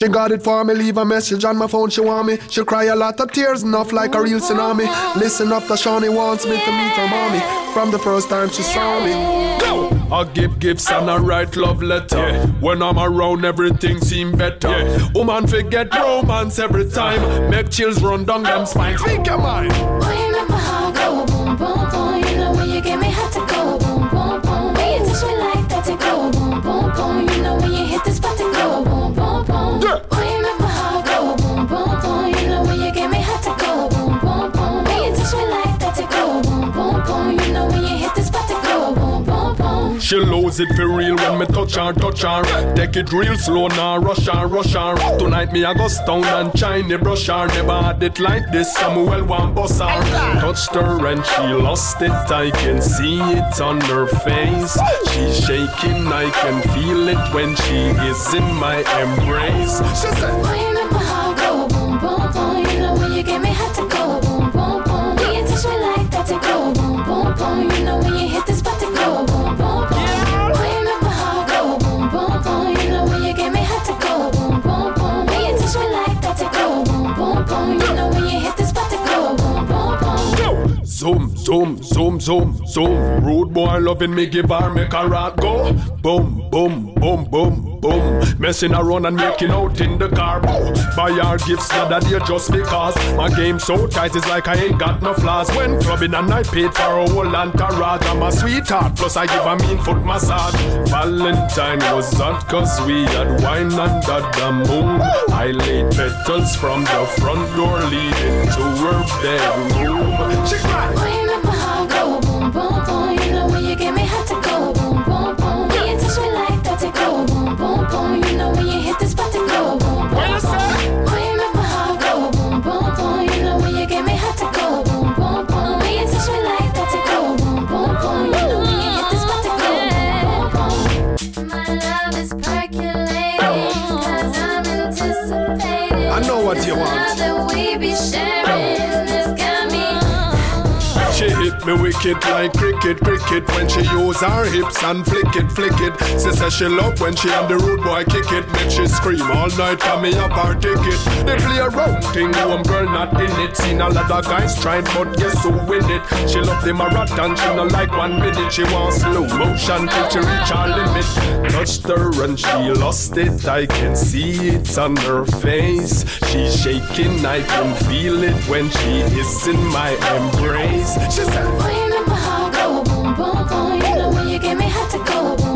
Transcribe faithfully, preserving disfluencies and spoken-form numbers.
She got it for me, leave a message on my phone, she want me. She cry a lot of tears, enough like a real tsunami. Listen up, the Shawnee wants me to meet her mommy. From the first time she saw me. Go! I give gifts and I write love letter. Yeah. When I'm around, everything seem better. Yeah. Woman forget romance every time. Make chills run down them spines. Speak your mind. Boy, you make my heart go boom, boom, boom. You know when you get me hot to go boom, boom, boom. When you touch me like that to go boom, boom, boom. You know when you hit the spot to go boom, boom, boom. Yeah. Boy, you make my heart go boom, boom, boom. You know when you get me hot to go boom, boom, boom. When you touch me like that to go boom, boom, boom. You know when you hit the spot to go boom, boom, boom. She lose it for real when me touch her, touch her. Take it real slow now, rush her, rush her. Tonight me I go stone and shiny brush her. Never had it like this, Samuel one boss her. Touched her and she lost it, I can see it on her face. She's shaking, I can feel it when she is in my embrace. She said, boy, you make my heart go boom, boom, boom. You know when you get me hot to go boom, boom, boom. When you touch me like that to go boom, boom, boom. You know when you hit the spot to go boom, boom, boom. Boy, you make my heart go boom, boom, boom. You know when you get me hot to go boom, boom, boom. When you touch me like that to go boom, boom, boom. You know when you hit the spot to go boom, boom, boom. Zoom, zoom, zoom, zoom, zoom. Rude boy loving me, give her, make her rock go. Boom, boom, boom, boom, boom. Messing around and making out in the car. Boom. Buy her gifts the other day just because my game so tight, it's like I ain't got no flaws. When clubbing and I paid for a whole entourage. I'm a sweetheart, plus I give a mean foot massage. Valentine was hot cause we had wine under the moon. I laid petals from the front door leading to her bedroom. She cried. Boy, you make my heart go boom, boom, boom. You know when you get me hot to go boom, boom, boom. When you touch me like that to go boom, boom, boom. You know when you hit the spot to go boom, boom, boom. Boy, you make my heart go boom, boom, boom. You know when you get me hot to go boom, boom, boom. When you touch me like that to go boom, boom, boom. You know when you hit the spot to go boom, boom, boom. My love is percolating, cause I'm anticipating. I know what you want. Now that we be sharing, this got me. She hit me wicked like cricket, cricket. When she use her hips and flick it, flick it. She say she love when she and the rude boy kick it. Make she scream all night for me up her ticket. They play a round thing, home girl not in it. Seen a lot of guys trying, but guess who win it? She love the marathon, she not like one minute. She wants slow motion till she reach her limit. Touched her and she lost it, I can see it on her face. She's shaking, I can feel it when she is in my embrace. She said, boy, you make my heart go boom, boom, boom. You know when you get me hot to go boom.